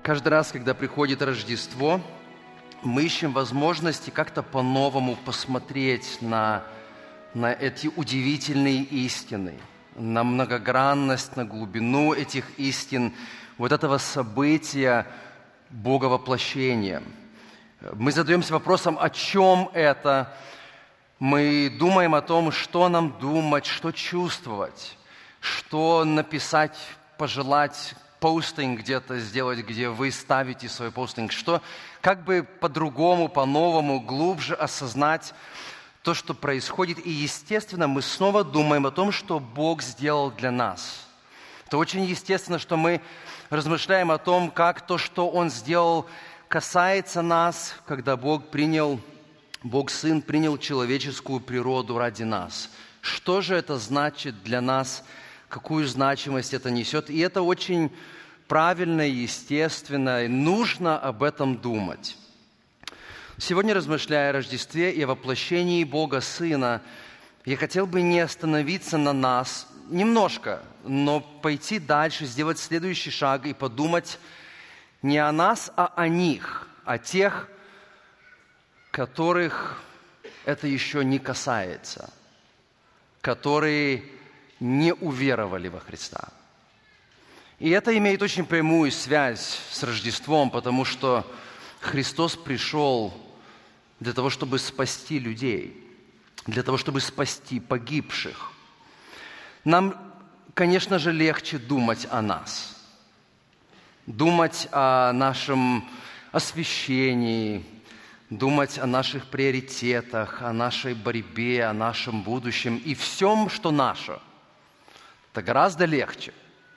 Каждый раз, когда приходит Рождество, мы ищем возможности как-то по-новому посмотреть на эти удивительные истины, на многогранность, на глубину этих истин, вот этого события Боговоплощения. Мы задаемся вопросом, о чем это. Мы думаем о том, что нам думать, что чувствовать, что написать, пожелать, постинг где-то сделать, где вы ставите свой постинг, что как бы по-другому, по-новому, глубже осознать то, что происходит. И, естественно, мы снова думаем о том, что Бог сделал для нас. Это очень естественно, что мы размышляем о том, как то, что Он сделал, касается нас, когда Бог Сын принял человеческую природу ради нас. Что же это значит для нас, какую значимость это несет? И это очень правильно, естественно, и нужно об этом думать. Сегодня, размышляя о Рождестве и о воплощении Бога Сына, я хотел бы не остановиться на нас немножко, но пойти дальше, сделать следующий шаг и подумать не о нас, а о них, о тех, которых это еще не касается, которые не уверовали во Христа. И это имеет очень прямую связь с Рождеством, потому что Христос пришел для того, чтобы спасти людей, для того, чтобы спасти погибших. Нам, конечно же, легче думать о нас, думать о нашем освящении, думать о наших приоритетах, о нашей борьбе, о нашем будущем и всем, что наше. Это гораздо легче.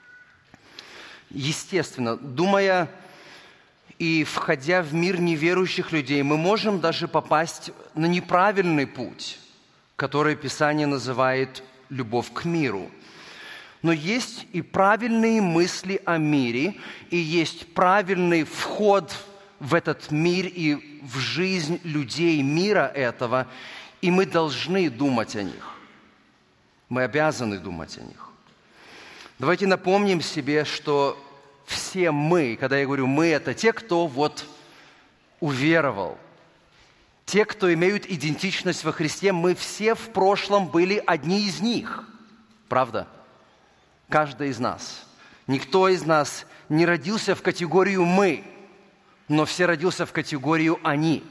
Естественно, думая и входя в мир неверующих людей, мы можем даже попасть на неправильный путь, который Писание называет «любовь к миру». Но есть и правильные мысли о мире, и есть правильный вход в этот мир и в жизнь людей мира этого, и мы должны думать о них. Мы обязаны думать о них. Давайте напомним себе, что все мы, когда я говорю «мы», это те, кто вот уверовал, те, кто имеют идентичность во Христе, мы все в прошлом были одни из них. Правда? Каждый из нас. Никто из нас не родился в категорию «мы», но все родился в категорию «они».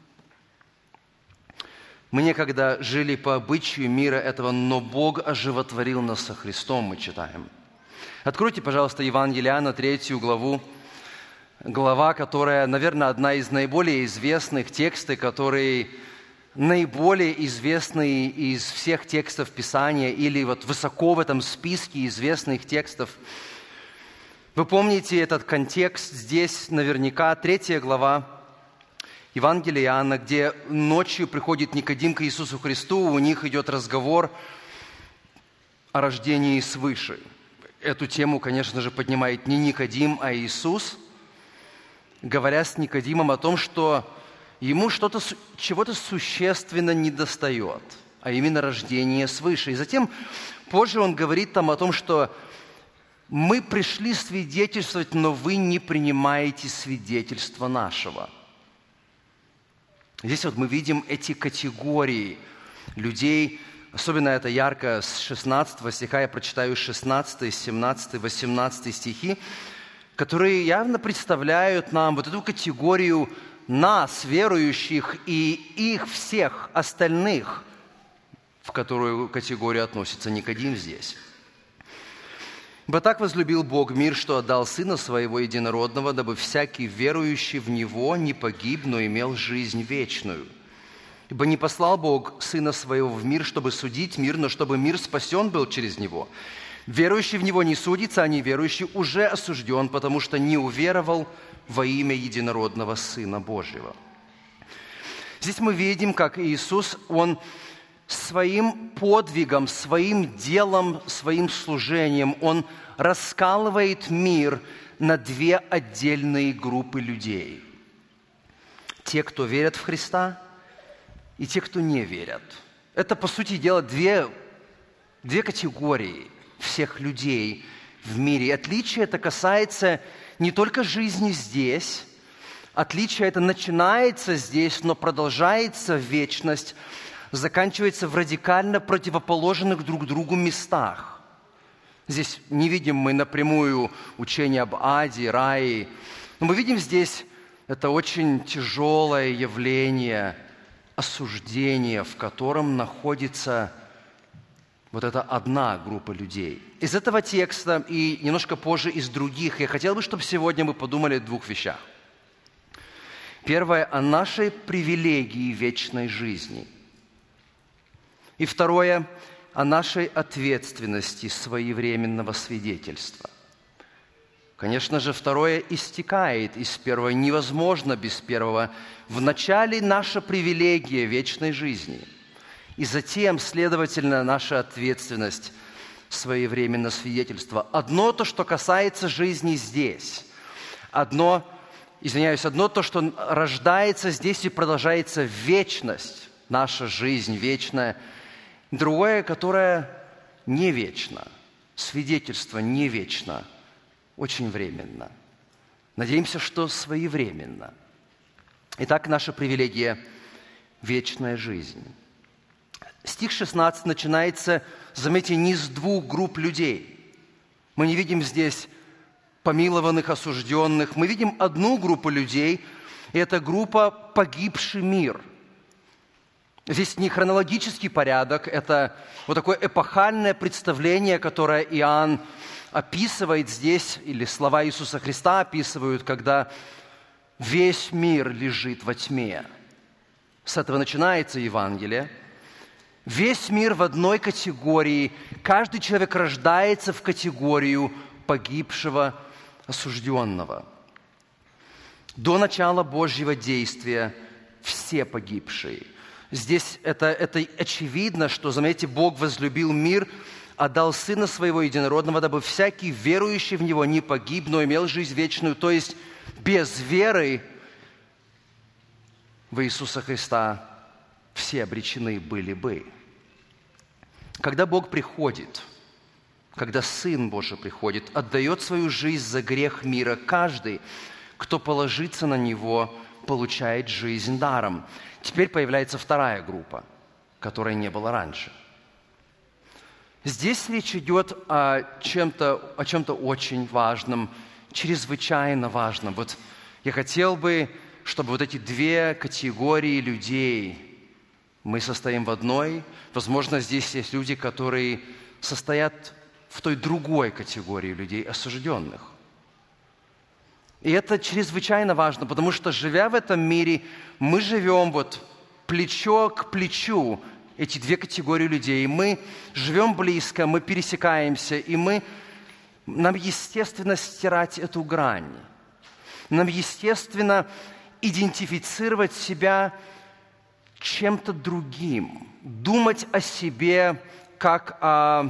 Мы некогда жили по обычаю мира этого, но Бог оживотворил нас со Христом, мы читаем. Откройте, пожалуйста, Евангелие Иоанна, 3 главу. Глава, которая, наверное, одна из наиболее известных текстов, которые наиболее известны из всех текстов Писания или вот высоко в этом списке известных текстов. Вы помните этот контекст здесь наверняка, 3 глава Евангелия Иоанна, где ночью приходит Никодим к Иисусу Христу, у них идет разговор о рождении свыше. Эту тему, конечно же, поднимает не Никодим, а Иисус, говоря с Никодимом о том, что ему чего-то существенно недостает, а именно рождение свыше. И затем позже он говорит там о том, что мы пришли свидетельствовать, но вы не принимаете свидетельство нашего. Здесь вот мы видим эти категории людей. Особенно это ярко с 16 стиха, я прочитаю 16, 17, 18 стихи, которые явно представляют нам вот эту категорию нас, верующих, и их всех остальных, в которую категорию относится Никодим здесь. «Ибо так возлюбил Бог мир, что отдал Сына Своего Единородного, дабы всякий верующий в Него не погиб, но имел жизнь вечную. Ибо не послал Бог Сына Своего в мир, чтобы судить мир, но чтобы мир спасен был через Него. Верующий в Него не судится, а неверующий уже осужден, потому что не уверовал во имя Единородного Сына Божьего». Здесь мы видим, как Иисус, Он своим подвигом, своим делом, своим служением, Он раскалывает мир на две отдельные группы людей. Те, кто верят в Христа, и те, кто не верят. Это, по сути дела, две категории всех людей в мире. И отличие это касается не только жизни здесь, отличие это начинается здесь, но продолжается в вечность, заканчивается в радикально противоположных друг другу местах. Здесь не видим мы напрямую учение об аде, рае, но мы видим здесь это очень тяжелое явление осуждения, в котором находится вот эта одна группа людей. Из этого текста и немножко позже из других я хотел бы, чтобы сегодня мы подумали о двух вещах. Первое – о нашей привилегии вечной жизни. И второе – о нашей ответственности своевременного свидетельства. Конечно же, второе истекает из первого, невозможно без первого. Вначале наша привилегия вечной жизни, и затем, следовательно, наша ответственность своевременного свидетельства. Одно то, что касается жизни здесь, одно то, что рождается здесь и продолжается в вечность, наша жизнь вечная, другое, которое не вечно, свидетельство не вечно, очень временно. Надеемся, что своевременно. Итак, наша привилегия – вечная жизнь. Стих 16 начинается, заметьте, не с двух групп людей. Мы не видим здесь помилованных, осужденных. Мы видим одну группу людей, и это группа «погибший мир». Здесь не хронологический порядок, это вот такое эпохальное представление, которое Иоанн описывает здесь, или слова Иисуса Христа описывают, когда весь мир лежит во тьме. С этого начинается Евангелие. Весь мир в одной категории, каждый человек рождается в категорию погибшего, осужденного. До начала Божьего действия все погибшие. Здесь это очевидно, что, заметьте, Бог возлюбил мир, отдал Сына Своего Единородного, дабы всякий верующий в Него не погиб, но имел жизнь вечную. То есть без веры в Иисуса Христа все обречены были бы. Когда Бог приходит, когда Сын Божий приходит, отдает свою жизнь за грех мира, каждый, кто положится на Него, получает жизнь даром. Теперь появляется вторая группа, которой не было раньше. Здесь речь идет о чем-то очень важном, чрезвычайно важном. Вот я хотел бы, чтобы вот эти две категории людей, мы состоим в одной, возможно, здесь есть люди, которые состоят в той другой категории людей, осужденных. И это чрезвычайно важно, потому что, живя в этом мире, мы живем вот плечо к плечу, эти две категории людей. Мы живем близко, мы пересекаемся, и нам естественно стирать эту грань. Нам естественно идентифицировать себя чем-то другим, думать о себе как о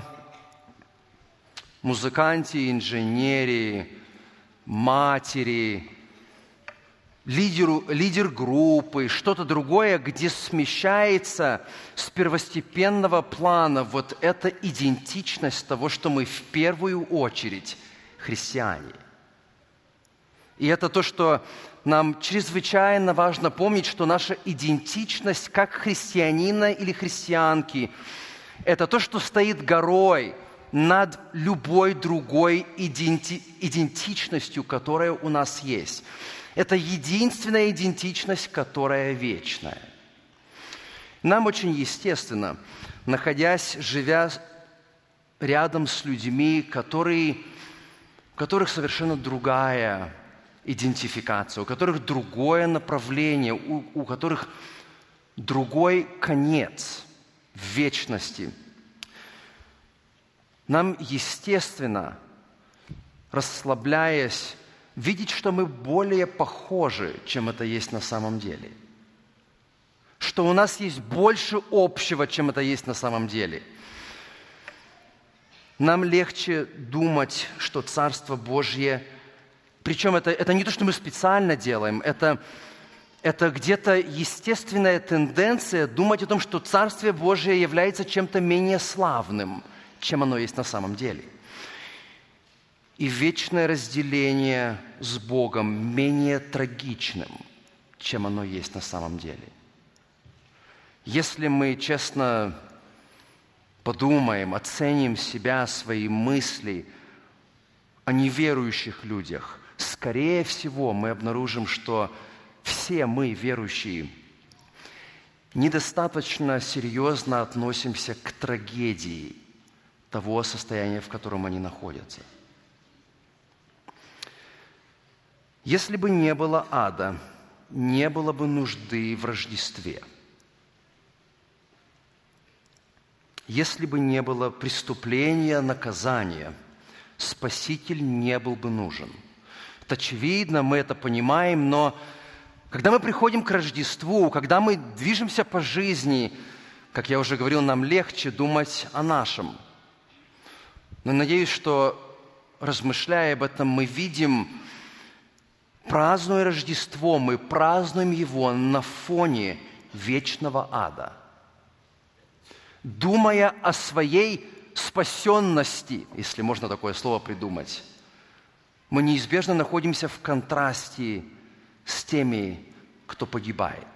музыканте, инженере, матери, лидер группы, что-то другое, где смещается с первостепенного плана вот эта идентичность того, что мы в первую очередь христиане. И это то, что нам чрезвычайно важно помнить, что наша идентичность как христианина или христианки – это то, что стоит горой над любой другой идентичностью, которая у нас есть. Это единственная идентичность, которая вечная. Нам очень естественно, живя рядом с людьми, у которых совершенно другая идентификация, у которых другое направление, у которых другой конец в вечности. Нам, естественно, расслабляясь, видеть, что мы более похожи, чем это есть на самом деле. Что у нас есть больше общего, чем это есть на самом деле. Нам легче думать, что Царство Божье, причем это не то, что мы специально делаем, это где-то естественная тенденция думать о том, что Царствие Божие является чем-то менее славным, чем оно есть на самом деле. и вечное разделение с Богом менее трагичным, чем оно есть на самом деле. Если мы честно подумаем, оценим себя, свои мысли о неверующих людях, скорее всего, мы обнаружим, что все мы, верующие, недостаточно серьезно относимся к трагедии того состояния, в котором они находятся. Если бы не было ада, не было бы нужды в Рождестве. Если бы не было преступления, наказания, Спаситель не был бы нужен. Это очевидно, мы это понимаем, но когда мы приходим к Рождеству, когда мы движемся по жизни, как я уже говорил, нам легче думать о нашем. Но надеюсь, что, размышляя об этом, мы видим, празднуя Рождество, мы празднуем его на фоне вечного ада. Думая о своей спасенности, если можно такое слово придумать, мы неизбежно находимся в контрасте с теми, кто погибает.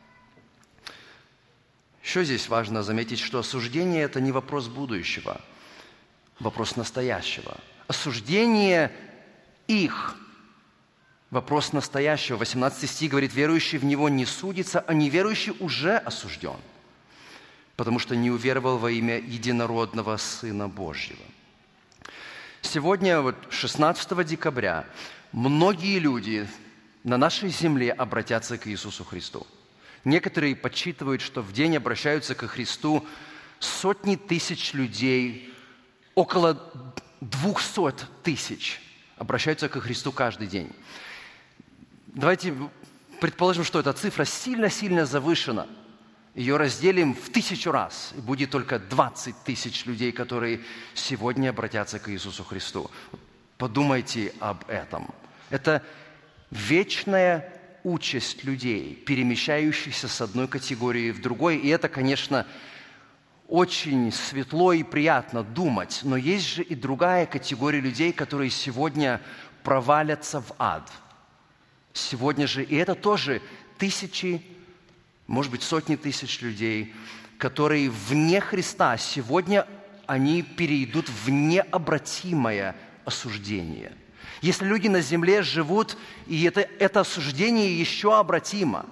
Еще здесь важно заметить, что осуждение – это не вопрос будущего, вопрос настоящего. Осуждение их – вопрос настоящего. 18 стих говорит: «Верующий в Него не судится, а неверующий уже осужден, потому что не уверовал во имя единородного Сына Божьего». Сегодня, 16 декабря, многие люди на нашей земле обратятся к Иисусу Христу. Некоторые подсчитывают, что в день обращаются ко Христу сотни тысяч людей, около 200 тысяч обращаются ко Христу каждый день. Давайте предположим, что эта цифра сильно-сильно завышена. Ее разделим в 1000 раз, и будет только 20 тысяч людей, которые сегодня обратятся к Иисусу Христу. Подумайте об этом. Это вечная участь людей, перемещающихся с одной категории в другой. И это, конечно, очень светло и приятно думать. Но есть же и другая категория людей, которые сегодня провалятся в ад. Сегодня же, и это тоже тысячи, может быть, сотни тысяч людей, которые вне Христа, сегодня они перейдут в необратимое осуждение. Если люди на земле живут, и это осуждение еще обратимо,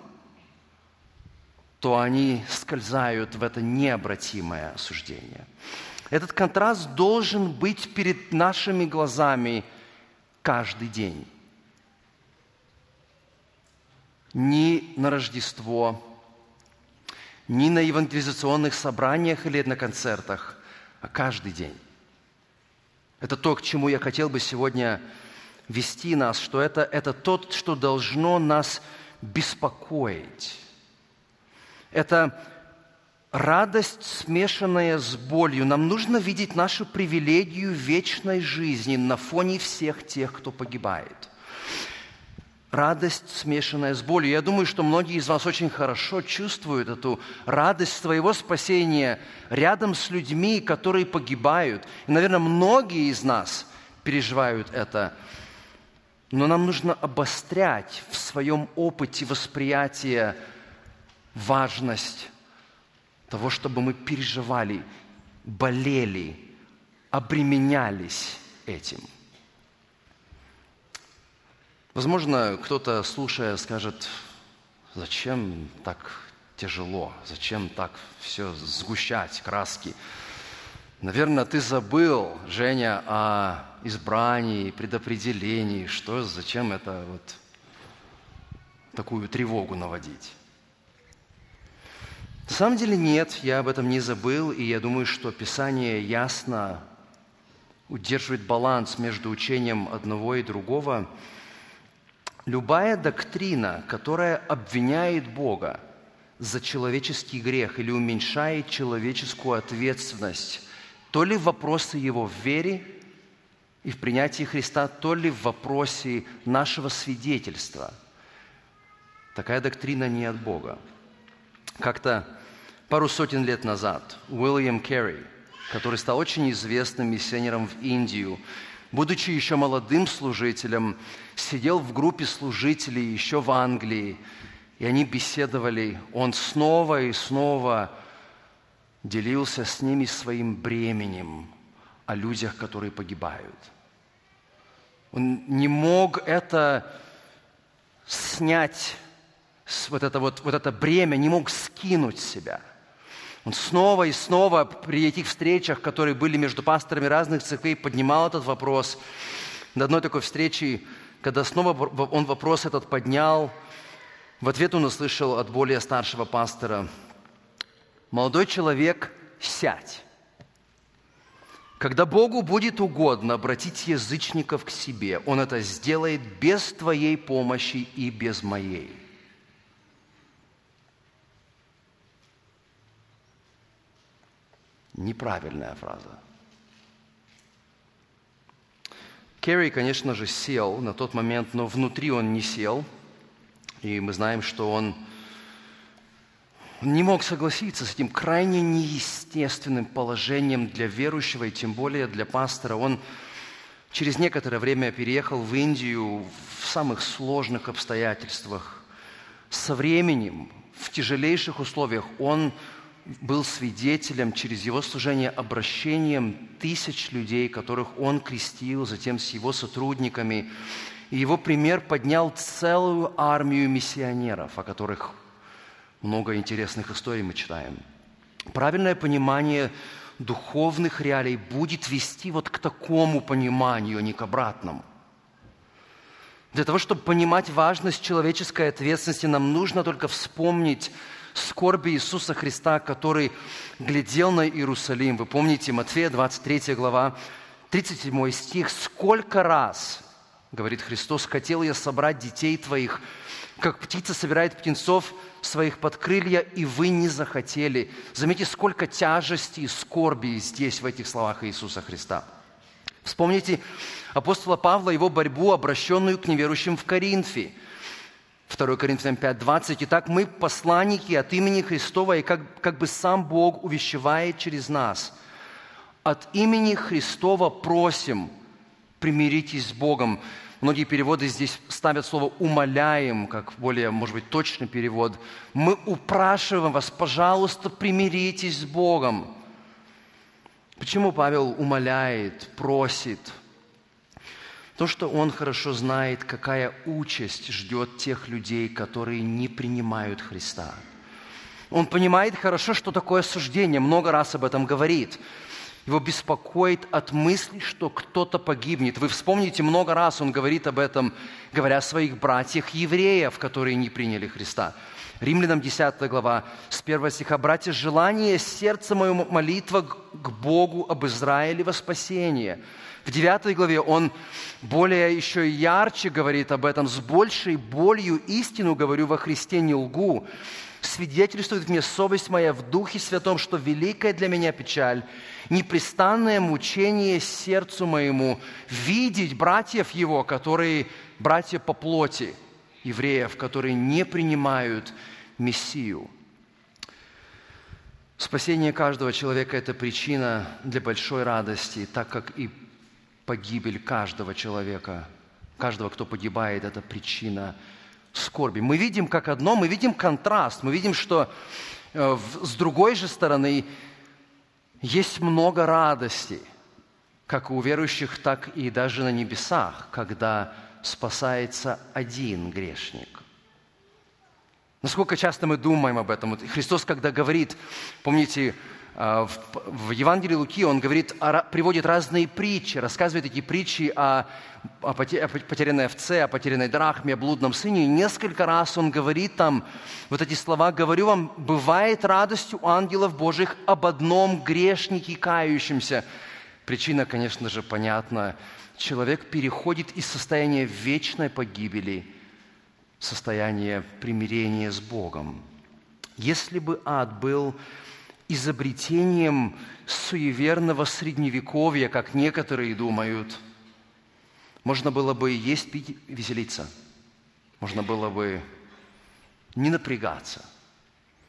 то они скользают в это необратимое осуждение. Этот контраст должен быть перед нашими глазами каждый день. Ни на Рождество, ни на евангелизационных собраниях или на концертах, а каждый день. Это то, к чему я хотел бы сегодня вести нас, что это то, что должно нас беспокоить. Это радость, смешанная с болью. Нам нужно видеть нашу привилегию вечной жизни на фоне всех тех, кто погибает. Радость, смешанная с болью. Я думаю, что многие из вас очень хорошо чувствуют эту радость своего спасения рядом с людьми, которые погибают. И, наверное, многие из нас переживают это. Но нам нужно обострять в своем опыте восприятия важность того, чтобы мы переживали, болели, обременялись этим. Возможно, кто-то, слушая, скажет: зачем так тяжело, зачем так все сгущать, краски? Наверное, ты забыл, Женя, о избрании, предопределении. Зачем это такую тревогу наводить? На самом деле нет, я об этом не забыл, и я думаю, что Писание ясно удерживает баланс между учением одного и другого. Любая доктрина, которая обвиняет Бога за человеческий грех или уменьшает человеческую ответственность, то ли в вопросе Его в вере и в принятии Христа, то ли в вопросе нашего свидетельства, такая доктрина не от Бога. Как-то пару сотен лет назад Уильям Керри, который стал очень известным миссионером в Индию, будучи еще молодым служителем, сидел в группе служителей еще в Англии, и они беседовали. Он снова и снова делился с ними своим бременем о людях, которые погибают. Он не мог это снять, вот это бремя, не мог скинуть с себя. Он снова и снова при этих встречах, которые были между пасторами разных церквей, поднимал этот вопрос. На одной такой встрече, когда снова он вопрос этот поднял, в ответ он услышал от более старшего пастора: «Молодой человек, сядь. Когда Богу будет угодно обратить язычников к себе, Он это сделает без твоей помощи и без моей». Неправильная фраза. Керри, конечно же, сел на тот момент, но внутри он не сел. И мы знаем, что он не мог согласиться с этим крайне неестественным положением для верующего, и тем более для пастора. Он через некоторое время переехал в Индию в самых сложных обстоятельствах. Со временем, в тяжелейших условиях, он был свидетелем через его служение обращением тысяч людей, которых он крестил, затем с его сотрудниками. И его пример поднял целую армию миссионеров, о которых много интересных историй мы читаем. Правильное понимание духовных реалий будет вести вот к такому пониманию, а не к обратному. Для того, чтобы понимать важность человеческой ответственности, нам нужно только вспомнить скорби Иисуса Христа, который глядел на Иерусалим. Вы помните, Матфея, 23 глава, 37 стих. «Сколько раз, — говорит Христос, — хотел я собрать детей твоих, как птица собирает птенцов своих под крылья, и вы не захотели». Заметьте, сколько тяжести и скорби здесь, в этих словах Иисуса Христа. Вспомните апостола Павла, его борьбу, обращенную к неверующим в Коринфе. 2 Коринфянам 5:20. «Итак, мы посланники от имени Христова, и как бы сам Бог увещевает через нас. От имени Христова просим, примиритесь с Богом». Многие переводы здесь ставят слово «умоляем», как более, может быть, точный перевод. «Мы упрашиваем вас, пожалуйста, примиритесь с Богом». Почему Павел умоляет, просит? То, что он хорошо знает, какая участь ждет тех людей, которые не принимают Христа. Он понимает хорошо, что такое осуждение, много раз об этом говорит. Его беспокоит от мысли, что кто-то погибнет. Вы вспомните, много раз он говорит об этом, говоря о своих братьях-евреев, которые не приняли Христа. Римлянам 10 глава, с 1 стиха. «Братья, желание сердца моего, молитва к Богу об Израиле во спасение». В 9 главе он более еще ярче говорит об этом. «С большей болью истину говорю во Христе, не лгу. Свидетельствует мне совесть моя в Духе Святом, что великая для меня печаль, непрестанное мучение сердцу моему, видеть братьев его, которые братья по плоти, евреев, которые не принимают Мессию». Спасение каждого человека – это причина для большой радости, так как и погибель каждого человека, каждого, кто погибает, это причина скорби. Мы видим как одно, мы видим контраст, мы видим, что с другой же стороны есть много радости, как у верующих, так и даже на небесах, когда спасается один грешник. Насколько часто мы думаем об этом? Христос, когда говорит, помните, в Евангелии Луки он говорит, приводит разные притчи, рассказывает эти притчи о потерянной овце, о потерянной драхме, о блудном сыне. И несколько раз он говорит там вот эти слова: «Говорю вам, бывает радость у ангелов Божьих об одном грешнике кающемся». Причина, конечно же, понятна. Человек переходит из состояния вечной погибели в состояние примирения с Богом. Если бы ад был изобретением суеверного средневековья, как некоторые думают, можно было бы есть, пить, веселиться. Можно было бы не напрягаться.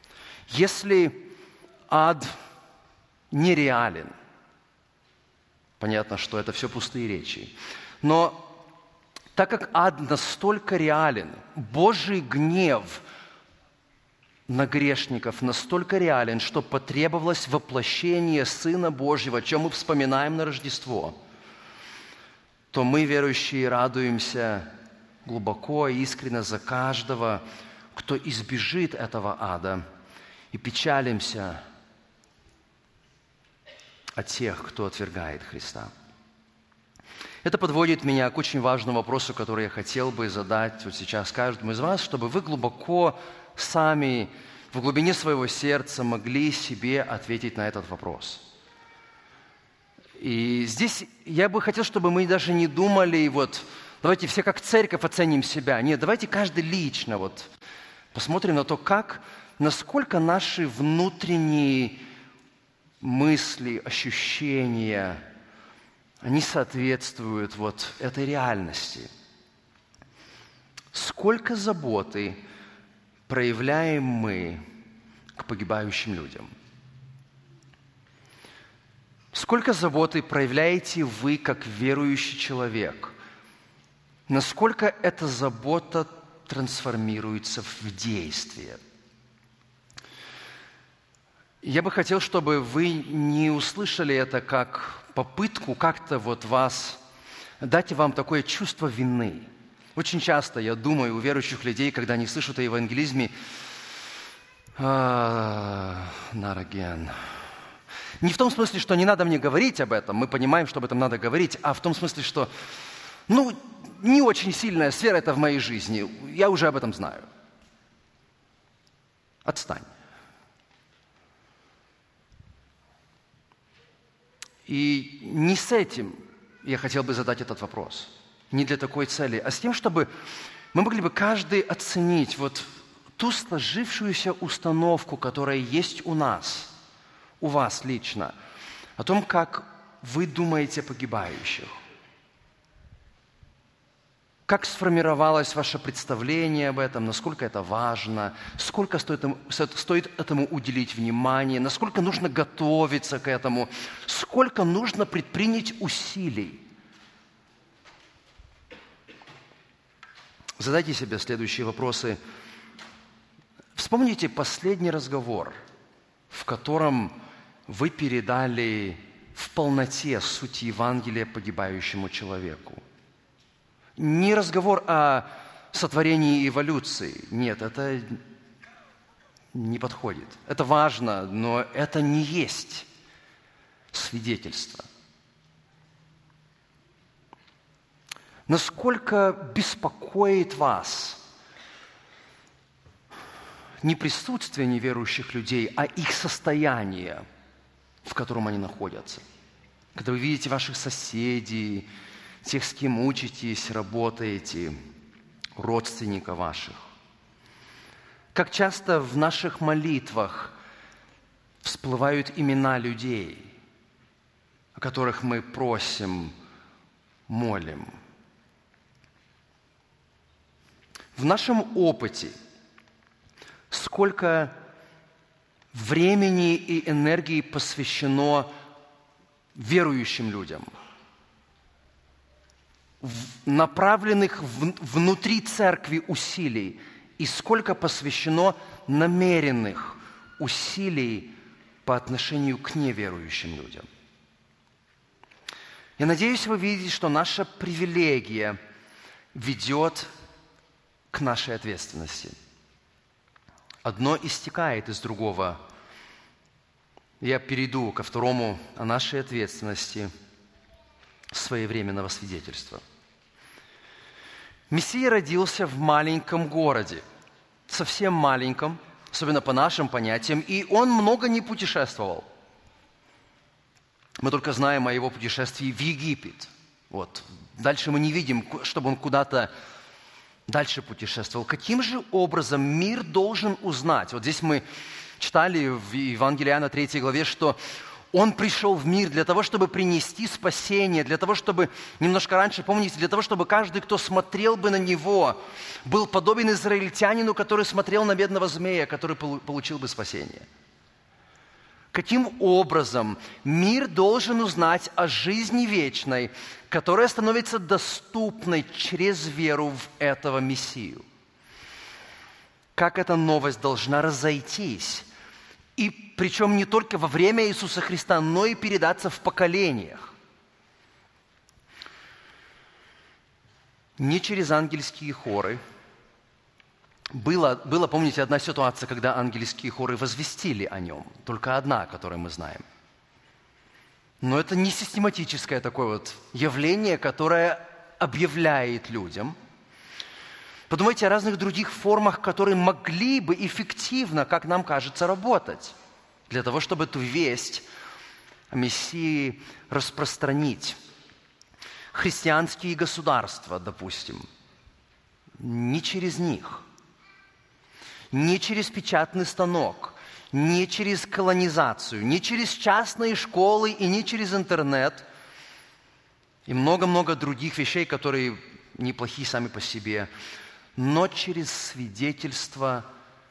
Если ад нереален, Понятно, что это все пустые речи. Но так как ад настолько реален, Божий гнев на грешников настолько реален, что потребовалось воплощение Сына Божьего, о чем мы вспоминаем на Рождество, то мы, верующие, радуемся глубоко и искренне за каждого, кто избежит этого ада, и печалимся о тех, кто отвергает Христа. Это подводит меня к очень важному вопросу, который я хотел бы задать вот сейчас каждому из вас, чтобы вы глубоко сами в глубине своего сердца могли себе ответить на этот вопрос. И здесь я бы хотел, чтобы мы даже не думали, вот, давайте все как церковь оценим себя. Нет, давайте каждый лично вот посмотрим на то, насколько наши внутренние мысли, ощущения, они соответствуют вот этой реальности. Сколько заботы проявляем мы к погибающим людям? Сколько заботы проявляете вы, как верующий человек? Насколько эта забота трансформируется в действие? Я бы хотел, чтобы вы не услышали это как попытку как-то вот дать вам такое чувство вины. Очень часто, я думаю, у верующих людей, когда они слышат о евангелизме, not again. Не в том смысле, что не надо мне говорить об этом, мы понимаем, что об этом надо говорить, а в том смысле, что, не очень сильная сфера это в моей жизни, я уже об этом знаю. Отстань. И не с этим я хотел бы задать этот вопрос, не для такой цели, а с тем, чтобы мы могли бы каждый оценить вот ту сложившуюся установку, которая есть у нас, у вас лично, о том, как вы думаете о погибающих. Как сформировалось ваше представление об этом, насколько это важно, сколько стоит этому уделить внимание, насколько нужно готовиться к этому, сколько нужно предпринять усилий. Задайте себе следующие вопросы. Вспомните последний разговор, в котором вы передали в полноте суть Евангелия погибающему человеку. Не разговор о сотворении и эволюции. Нет, это не подходит. Это важно, но это не есть свидетельство. Насколько беспокоит вас не присутствие неверующих людей, а их состояние, в котором они находятся? Когда вы видите ваших соседей, тех, с кем учитесь, работаете, родственников ваших. Как часто в наших молитвах всплывают имена людей, о которых мы просим, молим. В нашем опыте сколько времени и энергии посвящено верующим людям, направленных внутри церкви усилий, и сколько посвящено намеренных усилий по отношению к неверующим людям. Я надеюсь, вы видите, что наша привилегия ведет к нашей ответственности. Одно истекает из другого. Я перейду ко второму о нашей ответственности своевременного свидетельства. Мессия родился в маленьком городе, совсем маленьком, особенно по нашим понятиям, и он много не путешествовал. Мы только знаем о его путешествии в Египет. Вот. Дальше мы не видим, чтобы он куда-то дальше путешествовал. Каким же образом мир должен узнать? Вот здесь мы читали в Евангелии Иоанна 3 главе, что Он пришел в мир для того, чтобы принести спасение, для того, чтобы, немножко раньше, помните, для того, чтобы каждый, кто смотрел бы на Него, был подобен израильтянину, который смотрел на бедного змея, который получил бы спасение. каким образом мир должен узнать о жизни вечной, которая становится доступной через веру в этого Мессию. Как эта новость должна разойтись, и причем не только во время Иисуса Христа, но и передаться в поколениях. Не через ангельские хоры. Была, помните, одна ситуация, когда ангельские хоры возвестили о нем. Только одна, которую мы знаем. Но это не систематическое такое вот явление, которое объявляет людям. Подумайте о разных других формах, которые могли бы эффективно, как нам кажется, работать. Для того, чтобы эту весть о Мессии распространить. Христианские государства, допустим. Не через них. Не через печатный станок, не через колонизацию, не через частные школы и не через интернет. И много-много других вещей, которые неплохие сами по себе, но через свидетельство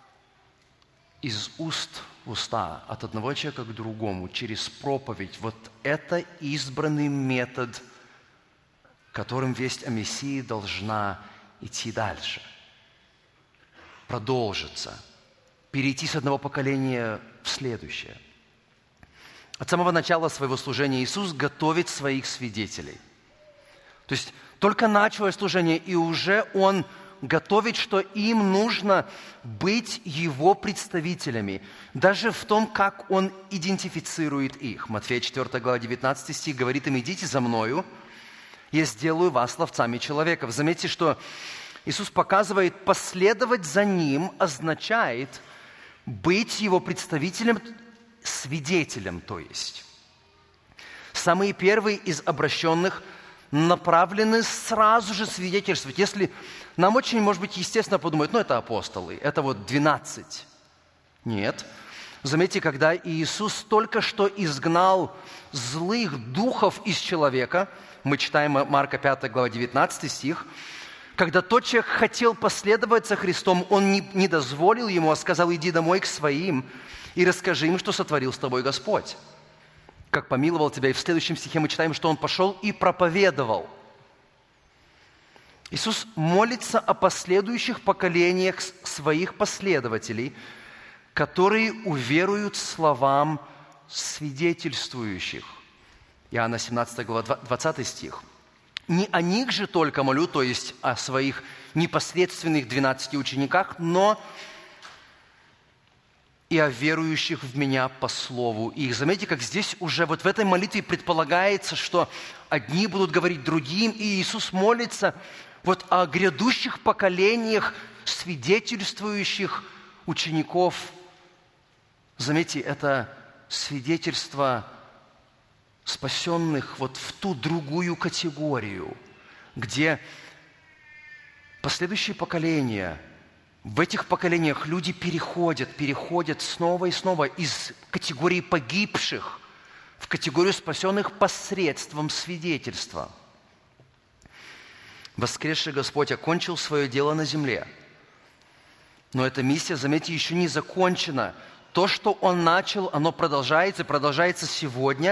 из уст в уста, от одного человека к другому, через проповедь. Вот это избранный метод, которым весть о Мессии должна идти дальше. Продолжиться, перейти с одного поколения в следующее. От самого начала своего служения Иисус готовит своих свидетелей. То есть только началось служение, и уже Он готовит, что им нужно быть Его представителями, даже в том, как Он идентифицирует их. Матфея 4 глава 19 стих говорит им: «Идите за Мною, я сделаю вас ловцами человеков». Заметьте, что Иисус показывает, последовать за Ним означает быть Его представителем, свидетелем, то есть. Самые первые из обращенных направлены сразу же свидетельствовать. Если нам очень, может быть, естественно подумать, это апостолы, это 12. Нет. Заметьте, когда Иисус только что изгнал злых духов из человека, мы читаем Марка 5 глава 19 стих, когда тот человек хотел последовать за Христом, он не дозволил ему, а сказал: иди домой к своим и расскажи им, что сотворил с тобой Господь. Как помиловал тебя. И в следующем стихе мы читаем, что он пошел и проповедовал. Иисус молится о последующих поколениях своих последователей, которые уверуют словам свидетельствующих. Иоанна 17 глава 20 стих. Не о них же только молю, то есть о своих непосредственных 12 учениках, но и о верующих в Меня по слову их. Заметьте, как здесь уже в этой молитве предполагается, что одни будут говорить другим, и Иисус молится о грядущих поколениях свидетельствующих учеников. Заметьте, это свидетельство спасенных в ту другую категорию, где последующие поколения, в этих поколениях люди переходят снова и снова из категории погибших в категорию спасенных посредством свидетельства. Воскресший Господь окончил свое дело на земле. Но эта миссия, заметьте, еще не закончена. То, что Он начал, оно продолжается сегодня.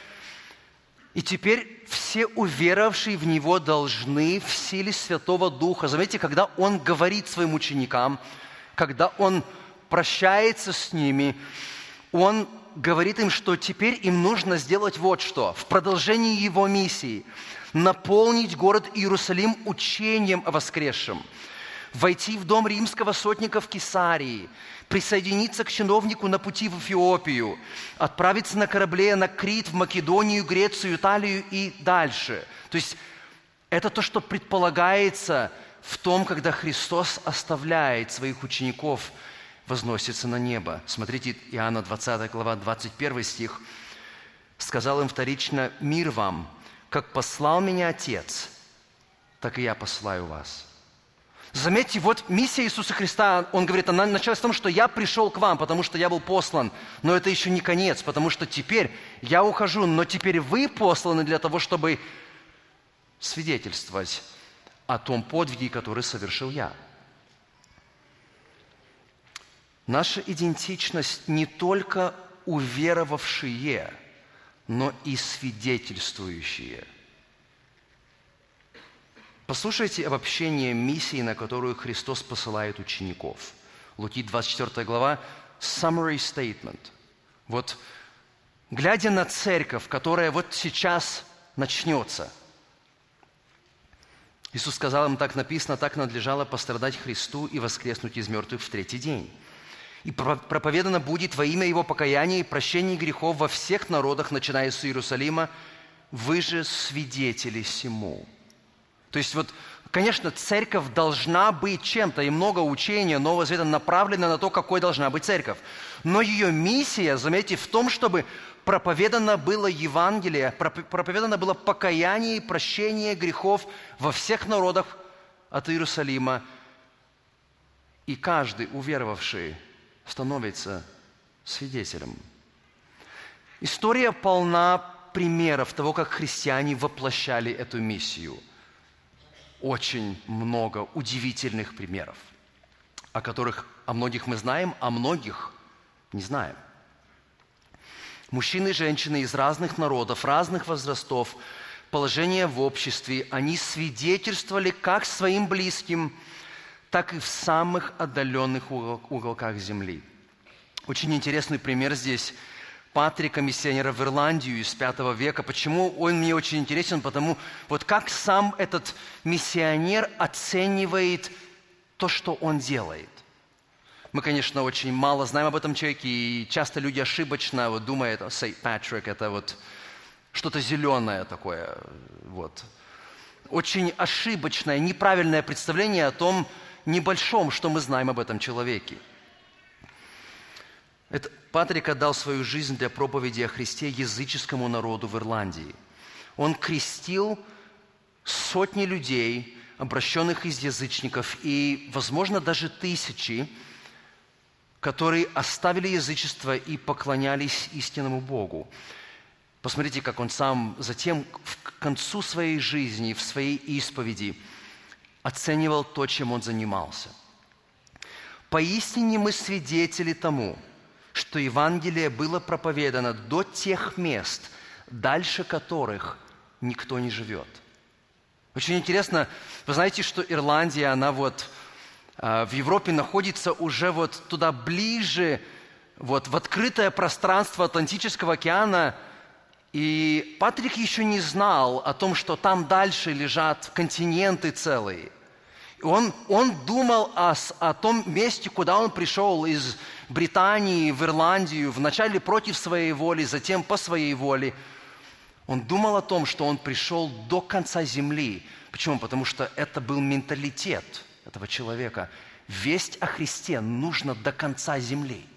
И теперь все уверовавшие в Него должны в силе Святого Духа. Заметьте, когда Он говорит своим ученикам, когда Он прощается с ними, Он говорит им, что теперь им нужно сделать вот что. В продолжении Его миссии наполнить город Иерусалим учением о воскресшем, войти в дом римского сотника в Кесарии, присоединиться к чиновнику на пути в Эфиопию, отправиться на корабле на Крит, в Македонию, Грецию, Италию и дальше. То есть это то, что предполагается в том, когда Христос оставляет своих учеников, возносится на небо. Смотрите, Иоанна 20 глава 21 стих. «Сказал им вторично: мир вам, как послал меня Отец, так и я посылаю вас». Заметьте, миссия Иисуса Христа, Он говорит, она началась в том, что я пришел к вам, потому что я был послан. Но это еще не конец, потому что теперь я ухожу, но теперь вы посланы для того, чтобы свидетельствовать о том подвиге, который совершил я. Наша идентичность не только уверовавшие, но и свидетельствующие. Послушайте обобщение миссии, на которую Христос посылает учеников. Луки 24 глава, summary statement. Вот, глядя на церковь, которая вот сейчас начнется, Иисус сказал им, так написано, так надлежало пострадать Христу и воскреснуть из мертвых в третий день. И проповедано будет во имя Его покаяния и прощения грехов во всех народах, начиная с Иерусалима. Вы же свидетели сему. То есть вот, конечно, церковь должна быть чем-то, и много учения Нового Завета направлено на то, какой должна быть церковь. Но ее миссия, заметьте, в том, чтобы проповедано было Евангелие, проповедано было покаяние и прощение грехов во всех народах от Иерусалима. И каждый уверовавший становится свидетелем. История полна примеров того, как христиане воплощали эту миссию. Очень много удивительных примеров, о многих мы знаем, а многих не знаем. Мужчины и женщины из разных народов, разных возрастов, положения в обществе, они свидетельствовали как своим близким, так и в самых отдаленных уголках земли. Очень интересный пример здесь Патрика, миссионера в Ирландию из V века. Почему он мне очень интересен? Потому вот как сам этот миссионер оценивает то, что он делает. Мы, конечно, очень мало знаем об этом человеке, и часто люди ошибочно вот думают, что Сейнт Патрик – это вот что-то зеленое такое. Вот. Очень ошибочное, неправильное представление о том небольшом, что мы знаем об этом человеке. Патрик отдал свою жизнь для проповеди о Христе языческому народу в Ирландии. Он крестил сотни людей, обращенных из язычников, и, возможно, даже тысячи, которые оставили язычество и поклонялись истинному Богу. Посмотрите, как он сам затем, к концу своей жизни, в своей исповеди, оценивал то, чем он занимался. «Поистине мы свидетели тому, что Евангелие было проповедано до тех мест, дальше которых никто не живет». Очень интересно, вы знаете, что Ирландия, она вот в Европе находится уже вот туда ближе, вот в открытое пространство Атлантического океана, и Патрик еще не знал о том, что там дальше лежат континенты целые. Он думал о том месте, куда он пришел из Британии в Ирландию, вначале против своей воли, затем по своей воле. Он думал о том, что он пришел до конца земли. Почему? Потому что это был менталитет этого человека. Весть о Христе нужно до конца земли.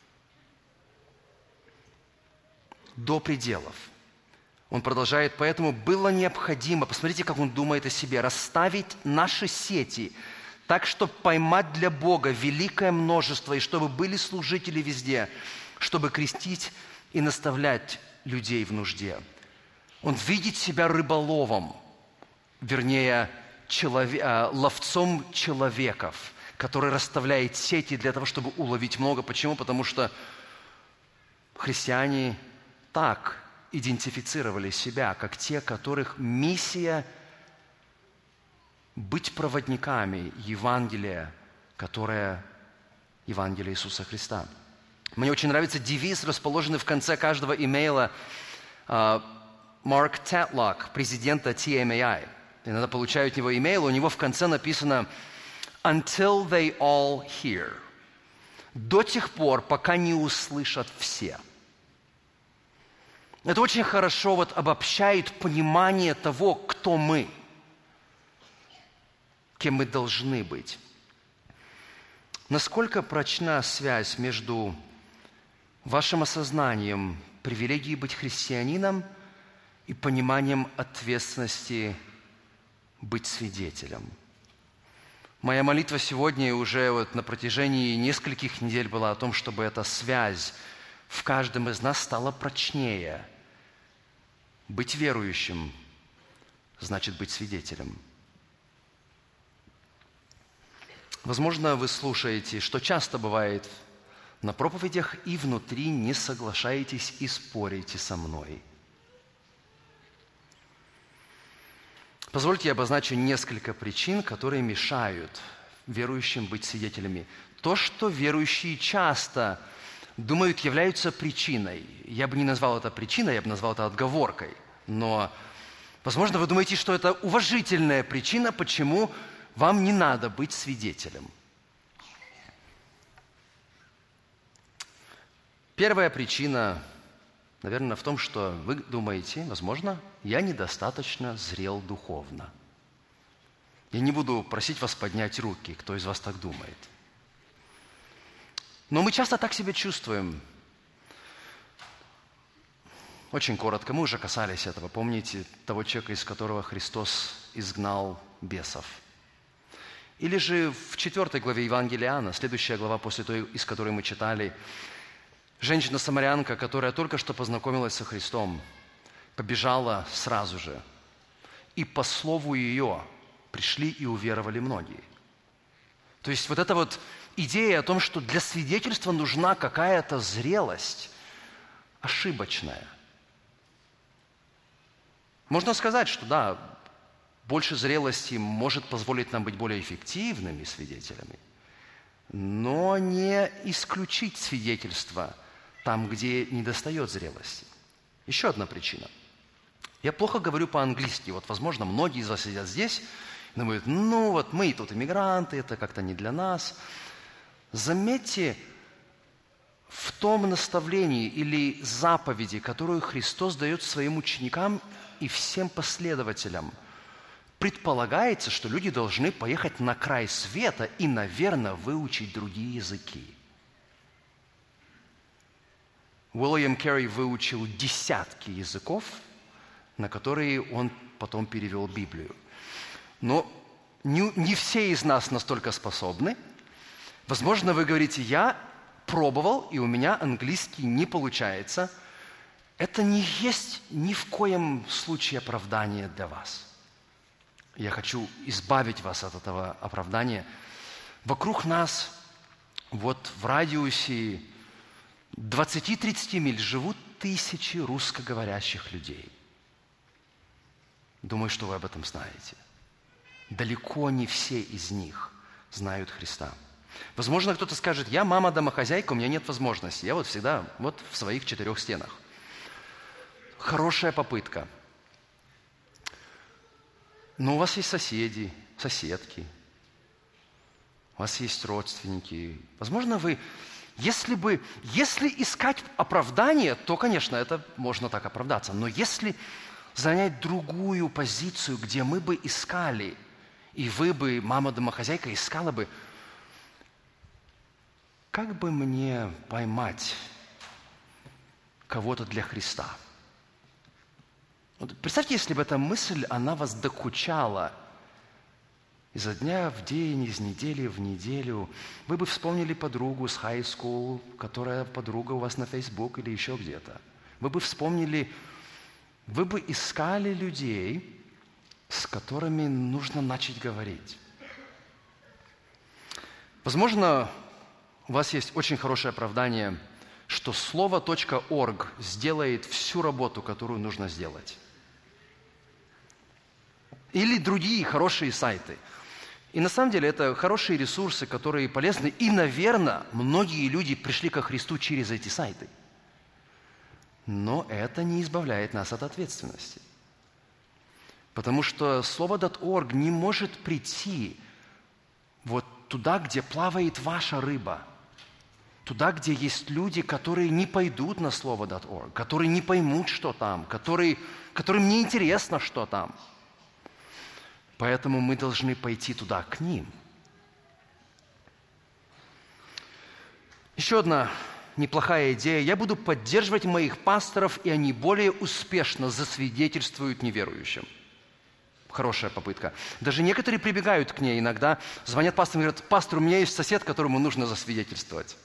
До пределов. Он продолжает, поэтому было необходимо, посмотрите, как он думает о себе, расставить наши сети так, чтобы поймать для Бога великое множество, и чтобы были служители везде, чтобы крестить и наставлять людей в нужде. Он видит себя рыболовом, вернее, ловцом человеков, который расставляет сети для того, чтобы уловить много. Почему? Потому что христиане так идентифицировали себя, как те, которых миссия быть проводниками Евангелия, которое Евангелие Иисуса Христа. Мне очень нравится девиз, расположенный в конце каждого имейла Марк Тетлок, президента TMAI. Иногда получаю от него имейл, у него в конце написано «Until they all hear». До тех пор, пока не услышат все. Это очень хорошо обобщает понимание того, кто мы, кем мы должны быть. Насколько прочна связь между вашим осознанием привилегии быть христианином и пониманием ответственности быть свидетелем? Моя молитва сегодня и уже на протяжении нескольких недель была о том, чтобы эта связь в каждом из нас стала прочнее. Быть верующим значит быть свидетелем. Возможно, вы слушаете, что часто бывает на проповедях и внутри не соглашаетесь и спорите со мной. Позвольте я обозначу несколько причин, которые мешают верующим быть свидетелями. То, что верующие часто думают, являются причиной. Я бы не назвал это причиной, я бы назвал это отговоркой. Но, возможно, вы думаете, что это уважительная причина, почему вам не надо быть свидетелем. Первая причина, наверное, в том, что вы думаете, возможно, я недостаточно зрел духовно. Я не буду просить вас поднять руки, кто из вас так думает. Но мы часто так себя чувствуем. Очень коротко, мы уже касались этого. Помните того человека, из которого Христос изгнал бесов? Или же в 4 главе Евангелия Иоанна, следующая глава после той, из которой мы читали, женщина-самарянка, которая только что познакомилась со Христом, побежала сразу же. И по слову ее пришли и уверовали многие. То есть вот эта вот идея о том, что для свидетельства нужна какая-то зрелость, ошибочная. Можно сказать, что да, больше зрелости может позволить нам быть более эффективными свидетелями, но не исключить свидетельство там, где недостает зрелости. Еще одна причина. Я плохо говорю по-английски. Вот, возможно, многие из вас сидят здесь и думают, ну вот мы тут иммигранты, это как-то не для нас. Заметьте, в том наставлении или заповеди, которую Христос дает своим ученикам и всем последователям, предполагается, что люди должны поехать на край света и, наверное, выучить другие языки. Уильям Керри выучил десятки языков, на которые он потом перевел Библию. Но не все из нас настолько способны. Возможно, вы говорите, я пробовал, и у меня английский не получается. Это не есть ни в коем случае оправдание для вас. Я хочу избавить вас от этого оправдания. Вокруг нас, вот в радиусе 20-30 миль живут тысячи русскоговорящих людей. Думаю, что вы об этом знаете. Далеко не все из них знают Христа. Возможно, кто-то скажет, я мама-домохозяйка, у меня нет возможности. Я вот всегда вот в своих 4 стенах. Хорошая попытка. Но у вас есть соседи, соседки. У вас есть родственники. Возможно, вы... Если искать оправдание, то, конечно, это можно так оправдаться. Но если занять другую позицию, где мы бы искали, и вы бы, мама-домохозяйка, искала бы, как бы мне поймать кого-то для Христа? Вот представьте, если бы эта мысль, она вас докучала изо дня в день, из недели в неделю. Вы бы вспомнили подругу с high school, которая подруга у вас на Facebook или еще где-то. Вы бы вспомнили, вы бы искали людей, с которыми нужно начать говорить. Возможно, у вас есть очень хорошее оправдание, что слово.org сделает всю работу, которую нужно сделать. Или другие хорошие сайты. И на самом деле это хорошие ресурсы, которые полезны. И, наверное, многие люди пришли ко Христу через эти сайты. Но это не избавляет нас от ответственности. Потому что слово.org не может прийти вот туда, где плавает ваша рыба. Туда, где есть люди, которые не пойдут на слово.org, которые не поймут, что там, которым не интересно, что там. Поэтому мы должны пойти туда, к ним. Еще одна неплохая идея. Я буду поддерживать моих пасторов, и они более успешно засвидетельствуют неверующим. Хорошая попытка. Даже некоторые прибегают к ней иногда, звонят пастору и говорят, пастор, у меня есть сосед, которому нужно засвидетельствовать.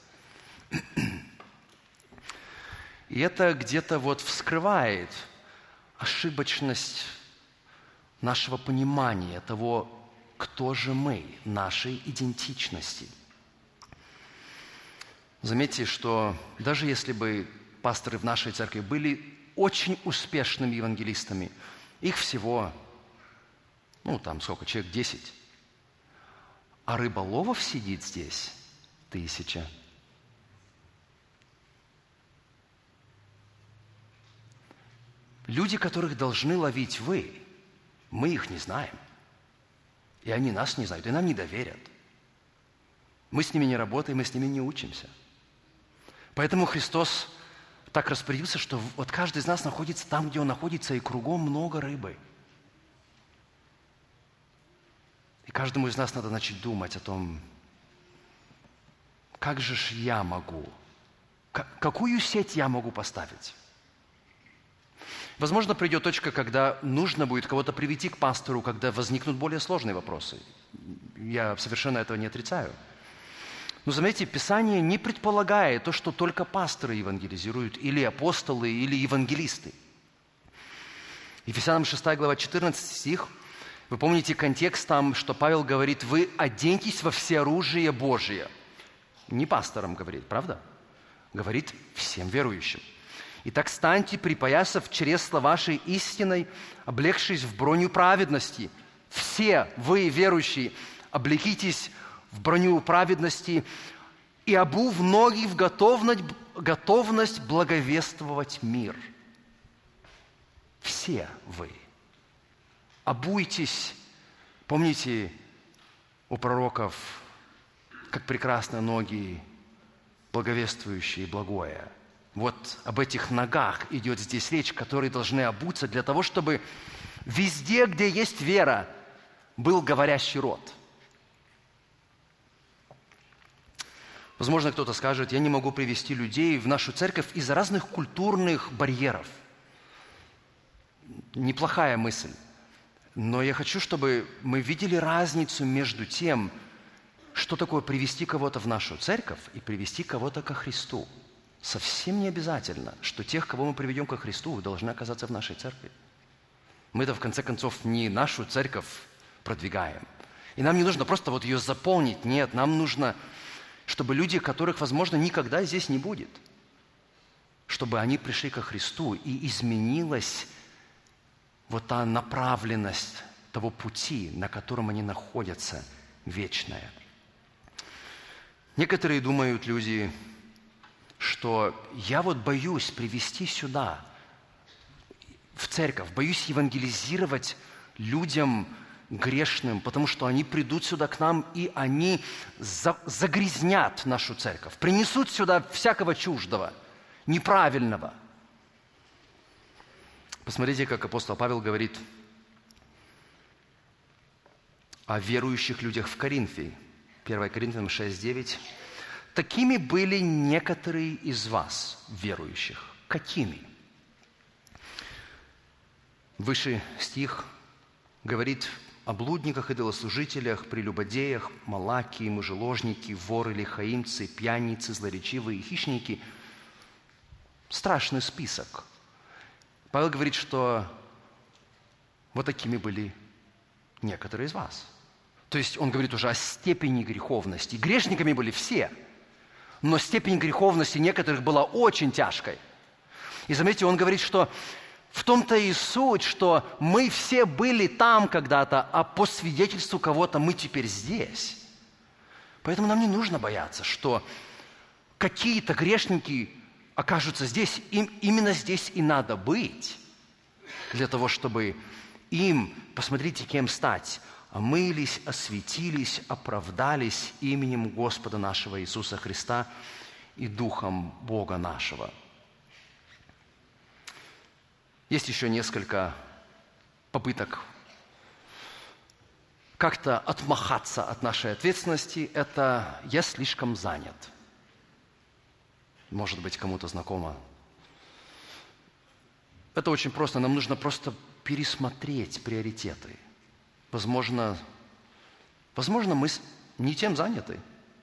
И это где-то вот вскрывает ошибочность нашего понимания того, кто же мы, нашей идентичности. Заметьте, что даже если бы пасторы в нашей церкви были очень успешными евангелистами, их всего, человек 10, а рыболовов сидит здесь 1000. Люди, которых должны ловить вы, мы их не знаем. И они нас не знают, и нам не доверят. Мы с ними не работаем, мы с ними не учимся. Поэтому Христос так распорядился, что вот каждый из нас находится там, где он находится, и кругом много рыбы. И каждому из нас надо начать думать о том, как же ж я могу, какую сеть я могу поставить. Возможно, придет точка, когда нужно будет кого-то привести к пастору, когда возникнут более сложные вопросы. Я совершенно этого не отрицаю. Но, заметьте, Писание не предполагает то, что только пасторы евангелизируют, или апостолы, или евангелисты. Ефесянам 6 глава 14 стих. Вы помните контекст там, что Павел говорит: «Вы оденьтесь во всеоружие Божие». Не пасторам говорит, правда? Говорит всем верующим. «Итак, станьте, припоясав чресла вашей истиной, облегшись в броню праведности. Все вы, верующие, облекитесь в броню праведности и обув ноги в готовность благовествовать мир». Все вы. Обуйтесь. Помните у пророков, как прекрасны ноги, благовествующие благое. Вот об этих ногах идет здесь речь, которые должны обуться для того, чтобы везде, где есть вера, был говорящий род. Возможно, кто-то скажет: я не могу привести людей в нашу церковь из-за разных культурных барьеров. Неплохая мысль. Но я хочу, чтобы мы видели разницу между тем, что такое привести кого-то в нашу церковь и привести кого-то ко Христу. Совсем не обязательно, что тех, кого мы приведем ко Христу, должны оказаться в нашей церкви. Мы-то, в конце концов, не нашу церковь продвигаем. И нам не нужно просто вот ее заполнить. Нет, нам нужно, чтобы люди, которых, возможно, никогда здесь не будет, чтобы они пришли ко Христу, и изменилась вот та направленность того пути, на котором они находятся, вечная. Некоторые думают, люди, что я вот боюсь привести сюда, в церковь, боюсь евангелизировать людям грешным, потому что они придут сюда к нам, и они загрязнят нашу церковь, принесут сюда всякого чуждого, неправильного. Посмотрите, как апостол Павел говорит о верующих людях в Коринфе. 1 Коринфянам 6:9. «Такими были некоторые из вас, верующих». Какими? Выше стих говорит о блудниках, идолослужителях, прелюбодеях, малаки, мужеложники, воры, лихаимцы, пьяницы, злоречивые, хищники. Страшный список. Павел говорит, что вот такими были некоторые из вас. То есть он говорит уже о степени греховности. Грешниками были все, но степень греховности некоторых была очень тяжкой. И заметьте, он говорит, что в том-то и суть, что мы все были там когда-то, а по свидетельству кого-то мы теперь здесь. Поэтому нам не нужно бояться, что какие-то грешники окажутся здесь, им именно здесь и надо быть, для того, чтобы им, посмотрите, кем стать, омылись, осветились, оправдались именем Господа нашего Иисуса Христа и Духом Бога нашего. Есть еще несколько попыток как-то отмахаться от нашей ответственности. Это «я слишком занят». Может быть, кому-то знакомо. Это очень просто. Нам нужно просто пересмотреть приоритеты. Возможно, мы не тем заняты.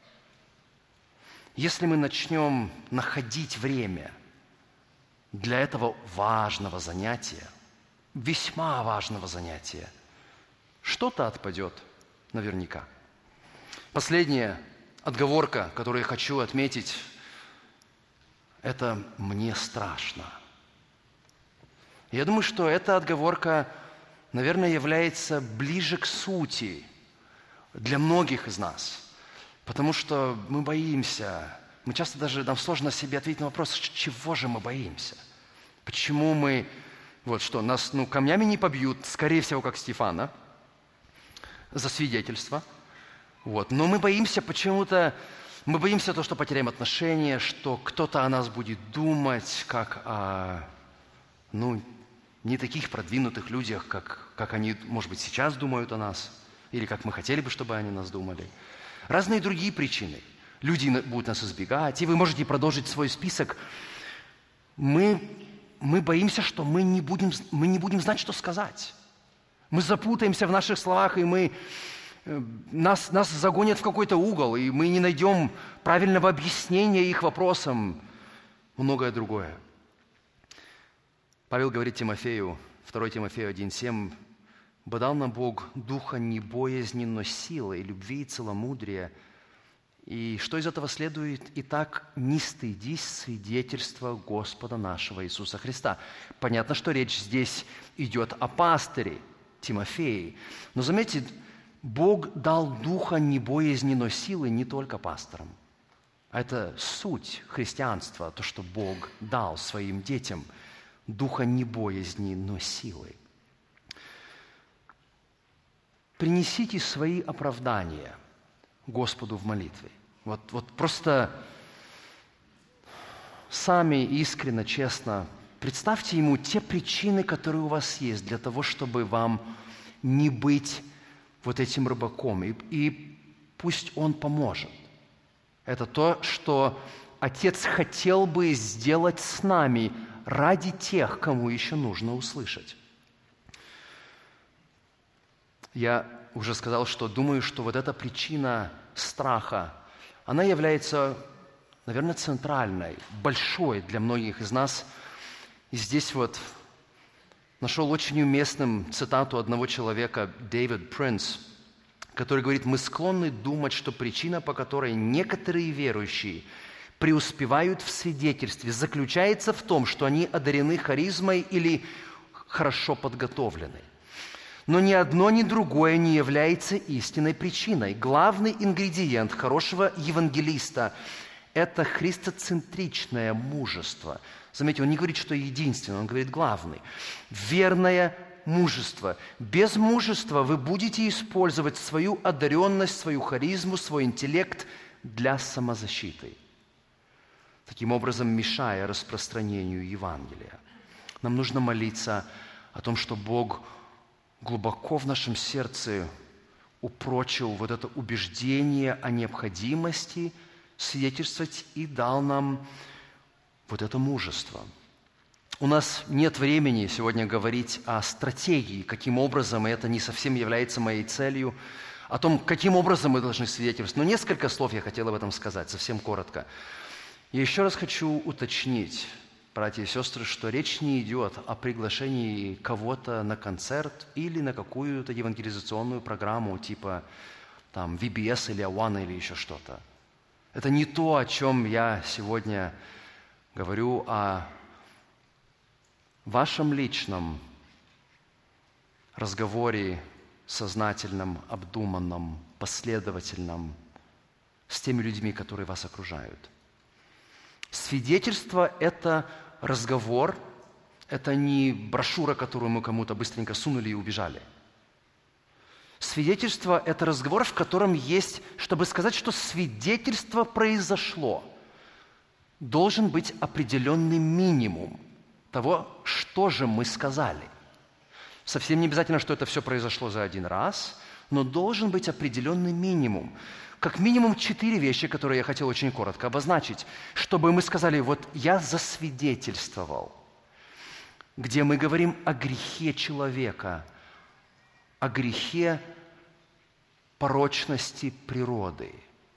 Если мы начнем находить время для этого важного занятия, весьма важного занятия, что-то отпадет наверняка. Последняя отговорка, которую я хочу отметить это «мне страшно». Я думаю, что эта отговорка, наверное, является ближе к сути для многих из нас, потому что мы боимся. Мы часто даже, нам сложно себе ответить на вопрос, чего же мы боимся? Почему мы, нас камнями не побьют, скорее всего, как Стефана, за свидетельство. Но мы боимся почему-то, мы боимся того, что потеряем отношения, что кто-то о нас будет думать, как о, не таких продвинутых людях, как они, может быть, сейчас думают о нас, или как мы хотели бы, чтобы они нас думали. Разные другие причины. Люди будут нас избегать, и вы можете продолжить свой список. Мы боимся, что мы не будем знать, что сказать. Мы запутаемся в наших словах, и нас загонят в какой-то угол, и мы не найдем правильного объяснения их вопросам, многое другое. Павел говорит Тимофею, 2 Тимофею 1:7, «Бо дал нам Бог духа не боязни, но силы, любви и целомудрия». И что из этого следует? «Итак, не стыдись свидетельства Господа нашего Иисуса Христа». Понятно, что речь здесь идет о пастыре Тимофее. Но заметьте, Бог дал духа не боязни, но силы не только пасторам. А это суть христианства, то, что Бог дал своим детям. Духа не боязни, но силы. Принесите свои оправдания Господу в молитве. Просто сами искренне, честно представьте Ему те причины, которые у вас есть для того, чтобы вам не быть этим рыбаком. И пусть Он поможет. Это то, что Отец хотел бы сделать с нами ради тех, кому еще нужно услышать. Я уже сказал, что думаю, что эта причина страха, она является, наверное, центральной, большой для многих из нас. И здесь нашел очень уместным цитату одного человека, Дэвид Принц, который говорит: «Мы склонны думать, что причина, по которой некоторые верующие преуспевают в свидетельстве, заключается в том, что они одарены харизмой или хорошо подготовлены. Но ни одно, ни другое не является истинной причиной. Главный ингредиент хорошего евангелиста – это христоцентричное мужество». Заметьте, он не говорит, что единственное, он говорит главный. Верное мужество. Без мужества вы будете использовать свою одаренность, свою харизму, свой интеллект для самозащиты, таким образом мешая распространению Евангелия. Нам нужно молиться о том, что Бог глубоко в нашем сердце упрочил это убеждение о необходимости свидетельствовать и дал нам это мужество. У нас нет времени сегодня говорить о стратегии, каким образом, и это не совсем является моей целью, о том, каким образом мы должны свидетельствовать. Но несколько слов я хотел об этом сказать, совсем коротко. Я еще раз хочу уточнить, братья и сестры, что речь не идет о приглашении кого-то на концерт или на какую-то евангелизационную программу типа VBS или Awana или еще что-то. Это не то, о чем я сегодня говорю, о вашем личном разговоре, сознательном, обдуманном, последовательном с теми людьми, которые вас окружают. Свидетельство – это разговор, это не брошюра, которую мы кому-то быстренько сунули и убежали. Свидетельство – это разговор, в котором есть, чтобы сказать, что свидетельство произошло, должен быть определенный минимум того, что же мы сказали. Совсем не обязательно, что это все произошло за один раз, но должен быть определенный минимум. Как минимум 4 вещи, которые я хотел очень коротко обозначить, чтобы мы сказали: я засвидетельствовал, где мы говорим о грехе человека, о грехе порочности природы.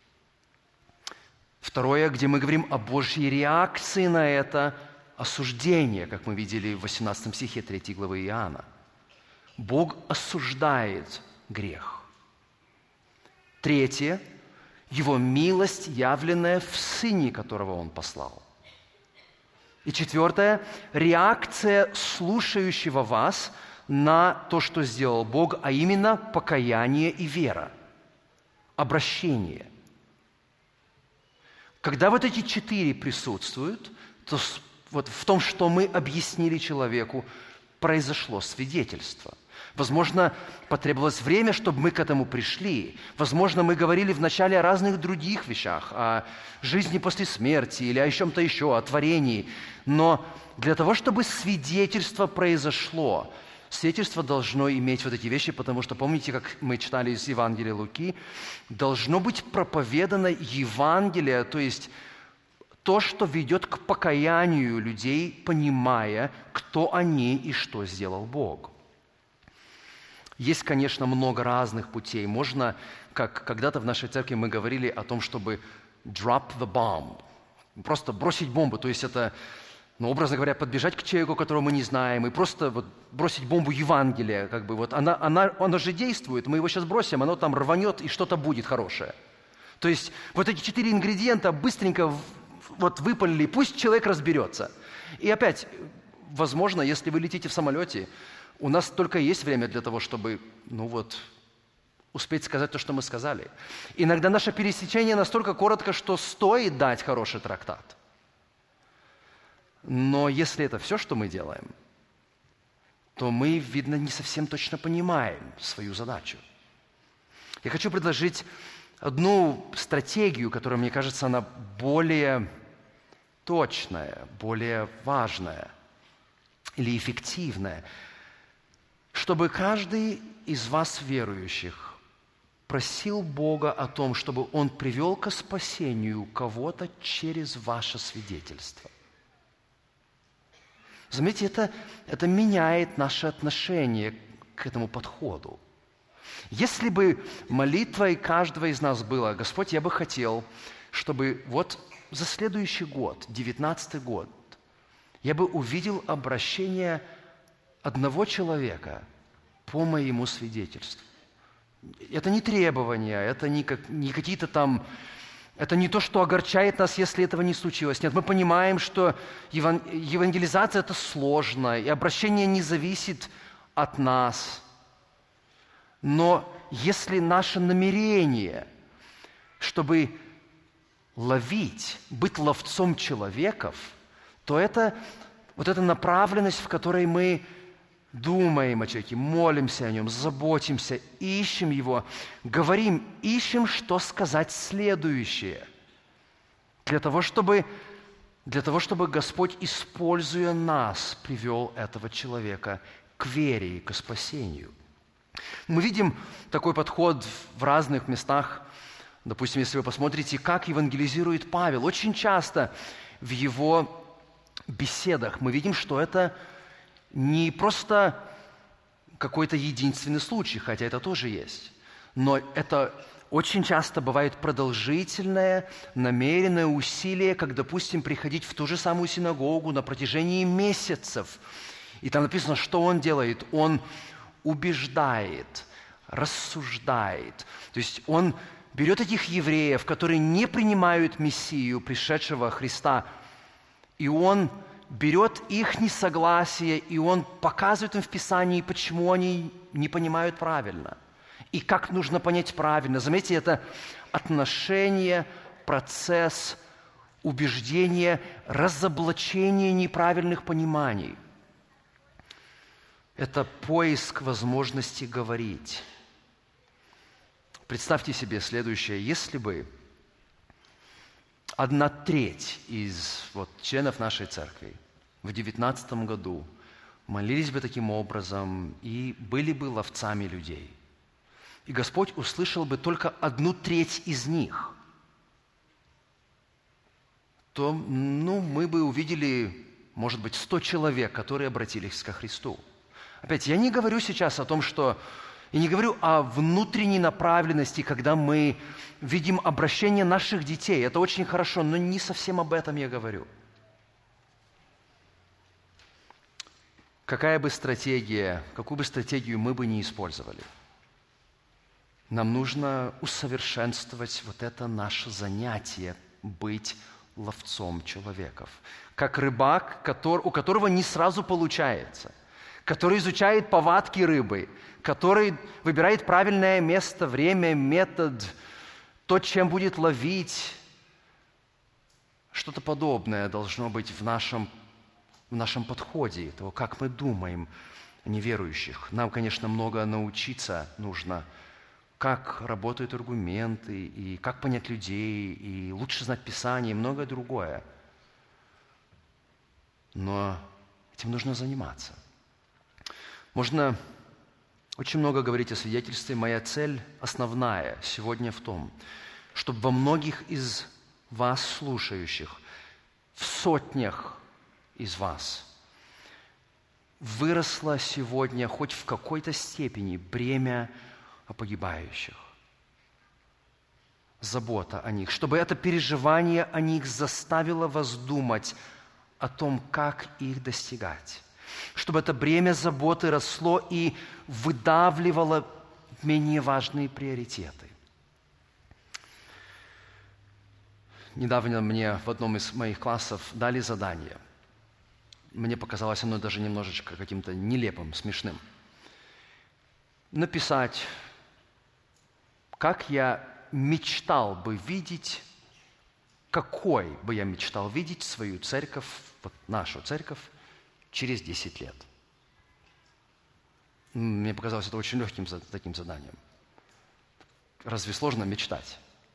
Второе, где мы говорим о Божьей реакции на это осуждение, как мы видели в 18 стихе 3 главы Иоанна. Бог осуждает грех. Третье, Его милость, явленная в Сыне, которого Он послал. И четвертое – реакция слушающего вас на то, что сделал Бог, а именно покаяние и вера, обращение. Когда вот эти 4 присутствуют, то вот в том, что мы объяснили человеку, произошло свидетельство. Возможно, потребовалось время, чтобы мы к этому пришли. Возможно, мы говорили вначале о разных других вещах, о жизни после смерти или о чем-то еще, о творении. Но для того, чтобы свидетельство произошло, свидетельство должно иметь вот эти вещи, потому что, помните, как мы читали из Евангелия Луки, должно быть проповедано Евангелие, то есть то, что ведет к покаянию людей, понимая, кто они и что сделал Бог. Есть, конечно, много разных путей. Можно, как когда-то в нашей церкви мы говорили о том, чтобы drop the bomb, просто бросить бомбу, то есть это, образно говоря, подбежать к человеку, которого мы не знаем, и просто вот бросить бомбу Евангелия, как бы вот она же действует, мы его сейчас бросим, оно там рванет, и что-то будет хорошее. То есть вот эти 4 ингредиента быстренько вот выпалили, пусть человек разберется. И опять, возможно, если вы летите в самолете, у нас только есть время для того, чтобы, успеть сказать то, что мы сказали. Иногда наше пересечение настолько коротко, что стоит дать хороший трактат. Но если это все, что мы делаем, то мы, видно, не совсем точно понимаем свою задачу. Я хочу предложить одну стратегию, которая, мне кажется, она более точная, более важная или эффективная, чтобы каждый из вас, верующих, просил Бога о том, чтобы Он привел к спасению кого-то через ваше свидетельство. Заметьте, это меняет наше отношение к этому подходу. Если бы молитвой каждого из нас было: «Господь, я бы хотел, чтобы вот за следующий год, 19-й год, я бы увидел обращение одного человека по моему свидетельству». Это не требования, это не какие-то там... Это не то, что огорчает нас, если этого не случилось. Нет, мы понимаем, что евангелизация – это сложно, и обращение не зависит от нас. Но если наше намерение, чтобы ловить, быть ловцом человеков, то это вот эта направленность, в которой мы думаем о человеке, молимся о нем, заботимся, ищем его, говорим, ищем, что сказать следующее. Для того, чтобы Господь, используя нас, привел этого человека к вере и к спасению. Мы видим такой подход в разных местах. Допустим, если вы посмотрите, как евангелизирует Павел, очень часто в его беседах мы видим, что это не просто какой-то единственный случай, хотя это тоже есть, но это очень часто бывает продолжительное, намеренное усилие, как, допустим, приходить в ту же самую синагогу на протяжении месяцев. И там написано, что он делает. Он убеждает, рассуждает. То есть он берет этих евреев, которые не принимают Мессию, пришедшего Христа, и он берет их несогласие, и он показывает им в Писании, почему они не понимают правильно, и как нужно понять правильно. Заметьте, это отношение, процесс убеждения, разоблачение неправильных пониманий. Это поиск возможности говорить. Представьте себе следующее. Если бы 1/3 из членов нашей церкви в 2019 году молились бы таким образом и были бы ловцами людей, и Господь услышал бы только 1/3 из них, то мы бы увидели, может быть, 100 человек, которые обратились ко Христу. Опять, я не говорю сейчас о том, я не говорю о внутренней направленности, когда мы видим обращение наших детей. Это очень хорошо, но не совсем об этом я говорю. Какую бы стратегию мы бы ни использовали, нам нужно усовершенствовать вот это наше занятие быть ловцом человеков, как рыбак, у которого не сразу получается, который изучает повадки рыбы, который выбирает правильное место, время, метод, то, чем будет ловить. Что-то подобное должно быть в нашем подходе, того, как мы думаем о неверующих. Нам, конечно, много научиться нужно, как работают аргументы, и как понять людей, и лучше знать Писание, и многое другое. Но этим нужно заниматься. Можно очень много говорить о свидетельстве. Моя цель основная сегодня в том, чтобы во многих из вас, слушающих, в сотнях из вас выросло сегодня хоть в какой-то степени бремя о погибающих, забота о них, чтобы это переживание о них заставило вас думать о том, как их достигать, чтобы это бремя заботы росло и выдавливало менее важные приоритеты. Недавно мне в одном из моих классов дали задание. Мне показалось оно даже немножечко каким-то нелепым, смешным. Написать, как я мечтал бы видеть, какой бы я мечтал видеть свою церковь, вот нашу церковь, через 10 лет. Мне показалось это очень легким таким заданием. Разве сложно мечтать?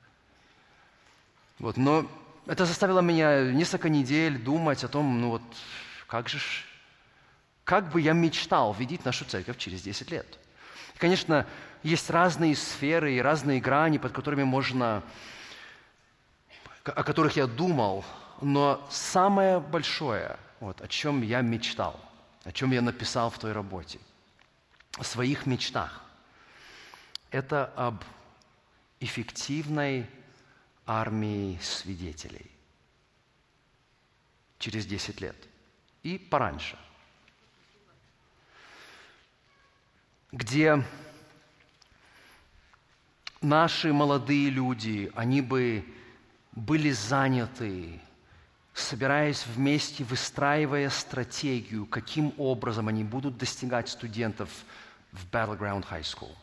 Вот, но это заставило меня несколько недель думать о том, как бы я мечтал видеть нашу церковь через 10 лет. И, конечно, есть разные сферы и разные грани, о которых я думал, но самое большое, о чем я мечтал, о чем я написал в той работе, о своих мечтах, это об эффективной армии свидетелей через 10 лет и пораньше, где наши молодые люди, они бы были заняты, собираясь вместе, выстраивая стратегию, каким образом они будут достигать студентов в Battleground High School.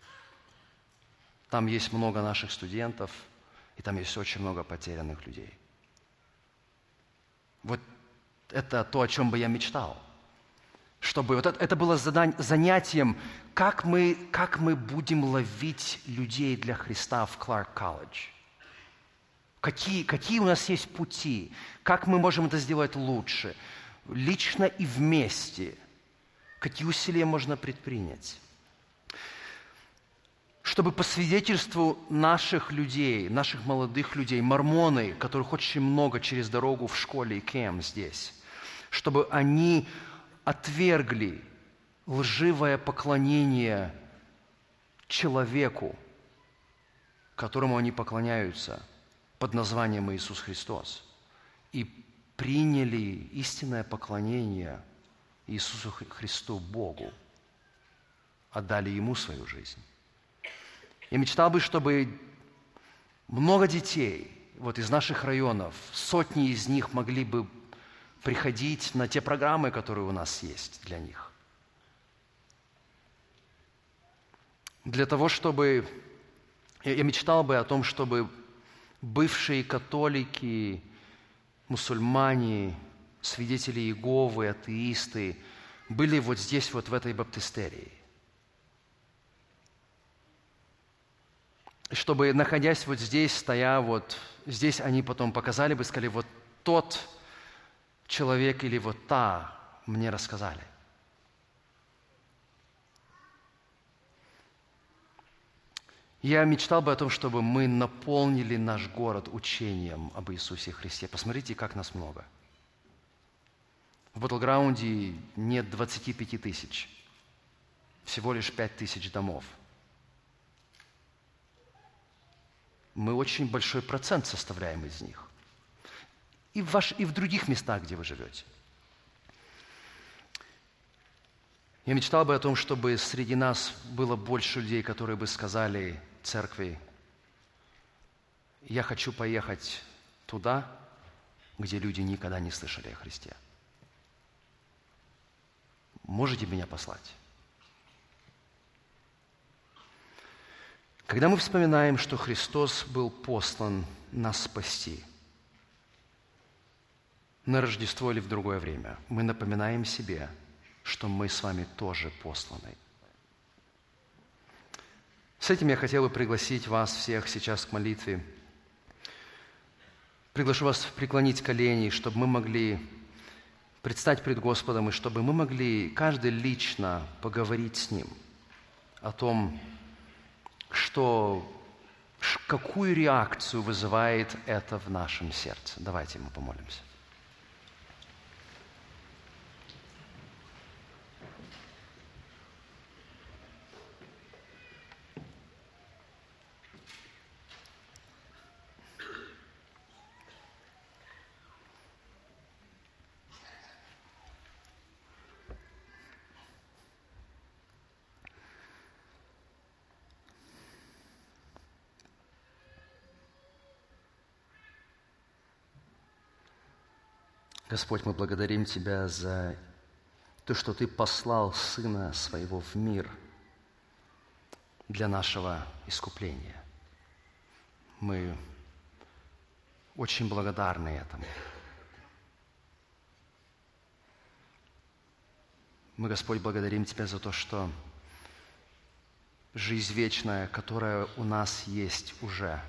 Там есть много наших студентов, и там есть очень много потерянных людей. Вот это то, о чем бы я мечтал. Чтобы это было занятием, как мы будем ловить людей для Христа в Кларк Колледж. Какие у нас есть пути, как мы можем это сделать лучше, лично и вместе. Какие усилия можно предпринять. Чтобы по свидетельству наших людей, наших молодых людей, мормоны, которых очень много через дорогу в школе и кем здесь, чтобы они отвергли лживое поклонение человеку, которому они поклоняются под названием Иисус Христос, и приняли истинное поклонение Иисусу Христу, Богу, отдали Ему свою жизнь. Я мечтал бы, чтобы много детей из наших районов, сотни из них могли бы приходить на те программы, которые у нас есть для них. Для того, чтобы... Я мечтал бы о том, чтобы бывшие католики, мусульмане, свидетели Иеговы, атеисты были здесь, в этой баптистерии. Чтобы, находясь здесь, стоя здесь, они потом показали бы, сказали, тот человек или та мне рассказали. Я мечтал бы о том, чтобы мы наполнили наш город учением об Иисусе Христе. Посмотрите, как нас много. В Батлграунде нет 25 тысяч, всего лишь 5 тысяч домов. Мы очень большой процент составляем из них. И в других местах, где вы живете. Я мечтал бы о том, чтобы среди нас было больше людей, которые бы сказали церкви: я хочу поехать туда, где люди никогда не слышали о Христе. Можете меня послать? Когда мы вспоминаем, что Христос был послан нас спасти, на Рождество или в другое время, мы напоминаем себе, что мы с вами тоже посланы. С этим я хотел бы пригласить вас всех сейчас к молитве. Приглашу вас преклонить колени, чтобы мы могли предстать пред Господом, и чтобы мы могли каждый лично поговорить с Ним о том, какую реакцию вызывает это в нашем сердце. Давайте мы помолимся. Господь, мы благодарим Тебя за то, что Ты послал Сына Своего в мир для нашего искупления. Мы очень благодарны этому. Мы, Господь, благодарим Тебя за то, что жизнь вечная, которая у нас есть уже,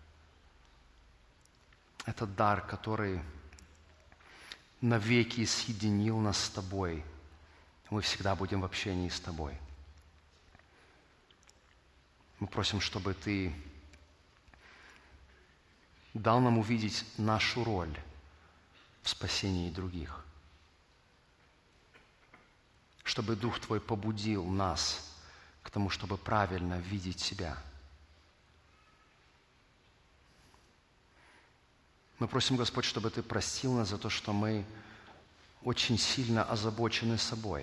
это дар, который навеки соединил нас с Тобой. Мы всегда будем в общении с Тобой. Мы просим, чтобы Ты дал нам увидеть нашу роль в спасении других. Чтобы Дух Твой побудил нас к тому, чтобы правильно видеть себя. Мы просим, Господь, чтобы Ты простил нас за то, что мы очень сильно озабочены собой,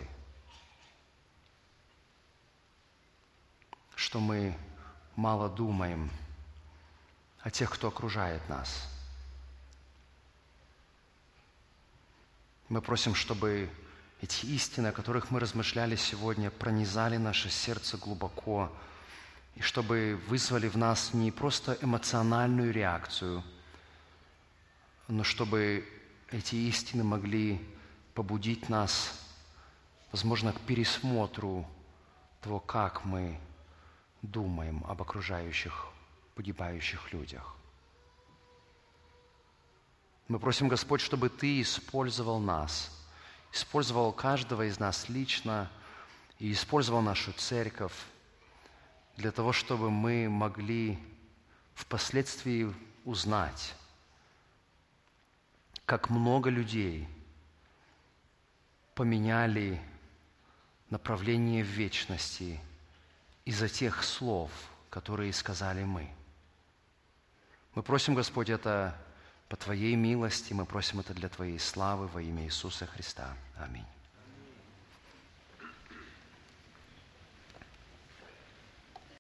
что мы мало думаем о тех, кто окружает нас. Мы просим, чтобы эти истины, о которых мы размышляли сегодня, пронизали наше сердце глубоко, и чтобы вызвали в нас не просто эмоциональную реакцию, но чтобы эти истины могли побудить нас, возможно, к пересмотру того, как мы думаем об окружающих, погибающих людях. Мы просим, Господь, чтобы Ты использовал нас, использовал каждого из нас лично и использовал нашу церковь для того, чтобы мы могли впоследствии узнать, как много людей поменяли направление в вечности из-за тех слов, которые сказали мы. Мы просим, Господь, это по Твоей милости, мы просим это для Твоей славы во имя Иисуса Христа. Аминь.